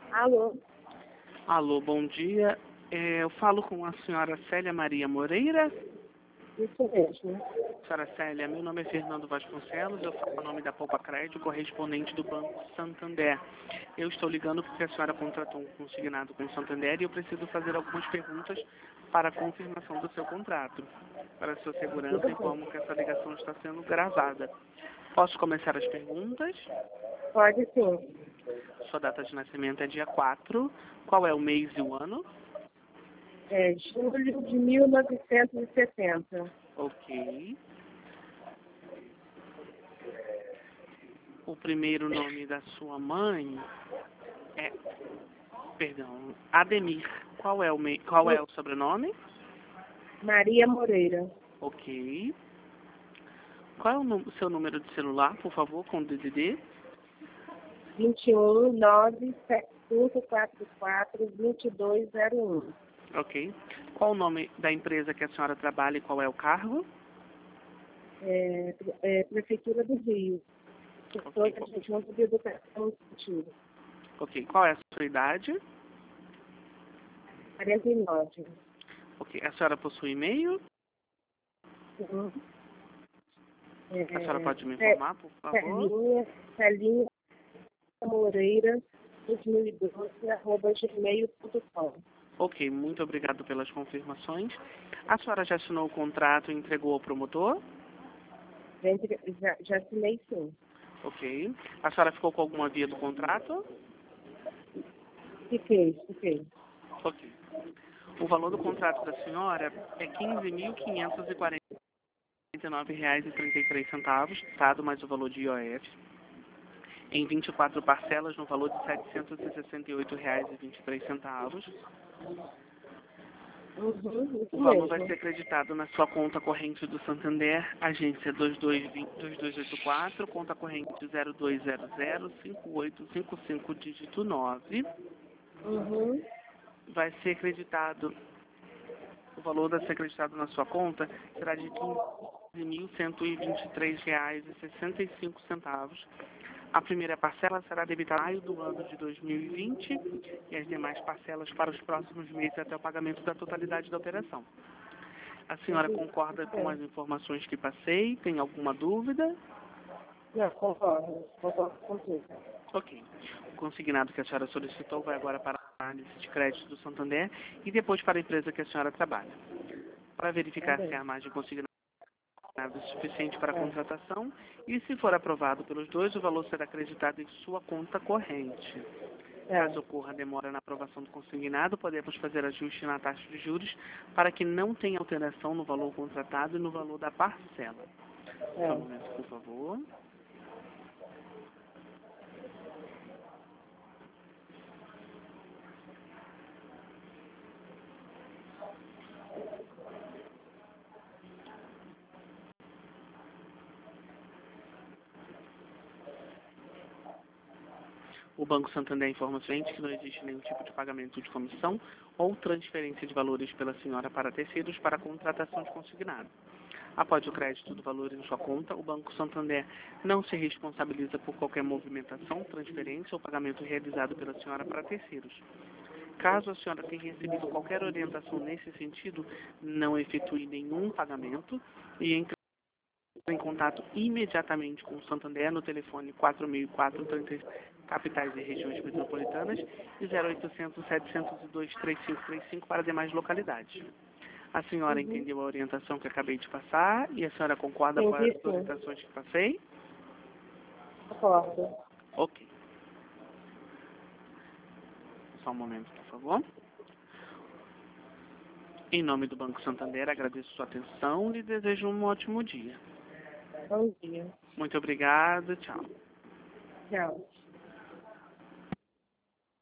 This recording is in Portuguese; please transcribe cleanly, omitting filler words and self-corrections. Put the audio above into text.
Alô? Alô, bom dia. Eu falo com a senhora Célia Maria Moreira. Isso mesmo. Senhora Célia, meu nome é Fernando Vasconcelos, eu falo o nome da Poupa Crédito, correspondente do Banco Santander. Eu estou ligando porque a senhora contratou um consignado com o Santander e eu preciso fazer algumas perguntas para a confirmação do seu contrato. Para a sua segurança, informo que essa ligação está sendo gravada. Posso começar as perguntas? Pode sim. Sua data de nascimento é dia 4. Qual é o mês e o ano? É julho de 1970. Ok. O primeiro nome da sua mãe é, perdão, Ademir. Qual é o sobrenome? Maria Moreira. Ok. Qual é o seu número de celular, por favor, com DDD? 21 97544 2201. Ok. Qual o nome da empresa que a senhora trabalha e qual é o cargo? Prefeitura do Rio. Ok. Junto de Educação Infantil. Ok. Qual é a sua idade? 49. Ok. A senhora possui e-mail? Sim. A senhora pode me informar, por favor? Celinha Moreira 2012 @gmail.com. Ok, muito obrigado pelas confirmações. A senhora já assinou o contrato e entregou ao promotor? Já assinei sim. Ok. A senhora ficou com alguma via do contrato? Fiquei. Ok. O valor do contrato da senhora é R$ 15.549,33, dado mais o valor de IOF, em 24 parcelas no valor de R$ 768,23. Isso O valor vai mesmo. ser acreditado na sua conta corrente do Santander, agência 2284, conta corrente 02005855, dígito 9. Vai ser acreditado, o valor vai ser acreditado na sua conta será de R$ 15.123,65. A primeira parcela será debitada em maio do ano de 2020 e as demais parcelas para os próximos meses até o pagamento da totalidade da operação. A senhora concorda com as informações que passei? Tem alguma dúvida? Não, concordo com tudo. Ok. O consignado que a senhora solicitou vai agora para a análise de crédito do Santander e depois para a empresa que a senhora trabalha. Para verificar se a margem consignada é suficiente para a contratação e, se for aprovado pelos dois, o valor será acreditado em sua conta corrente. Caso ocorra demora na aprovação do consignado, podemos fazer ajuste na taxa de juros para que não tenha alteração no valor contratado e no valor da parcela. Só um momento, por favor. O Banco Santander informa o cliente que não existe nenhum tipo de pagamento de comissão ou transferência de valores pela senhora para terceiros para a contratação de consignado. Após o crédito do valor em sua conta, o Banco Santander não se responsabiliza por qualquer movimentação, transferência ou pagamento realizado pela senhora para terceiros. Caso a senhora tenha recebido qualquer orientação nesse sentido, não efetue nenhum pagamento e entre em contato imediatamente com o Santander no telefone 4004 capitais e regiões metropolitanas e 0800 702 3535 para demais localidades. A senhora entendeu a orientação que acabei de passar e a senhora concorda com as orientações que passei? Concordo. Ok. Só um momento, por favor. Em nome do Banco Santander, agradeço sua atenção e desejo um ótimo dia. Bom dia. Muito obrigado. Tchau. Tchau.